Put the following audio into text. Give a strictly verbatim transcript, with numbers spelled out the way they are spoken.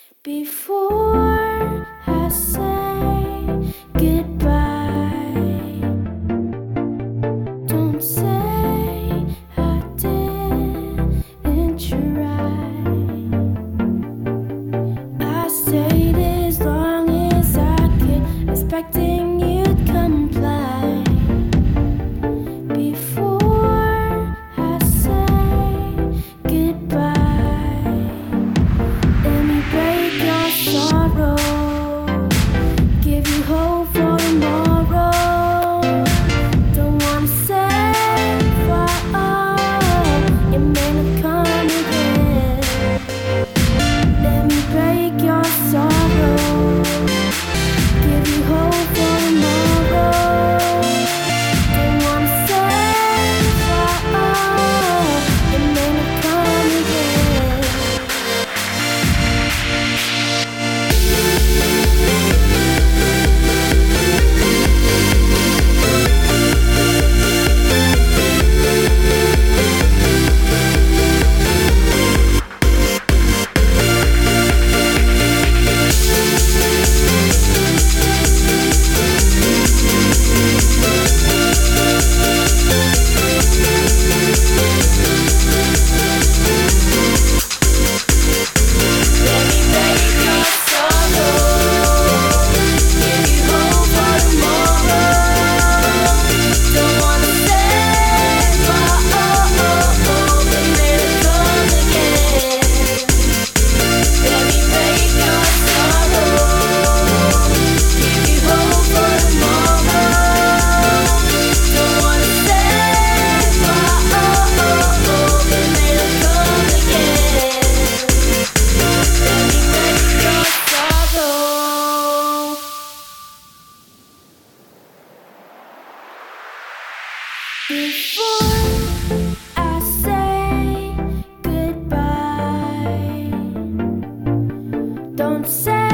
Before I say goodbye, don't say I didn't try. I stayed as long as I could, expecting you'd comply. Before I say goodbye, let me break your sorrow, give you hope for tomorrow. Don't wanna say for all, it may not come again. Let me break your sorrow, give you hope for tomorrow. Don't wanna say for all, it may not come again. Before I say goodbye, don't say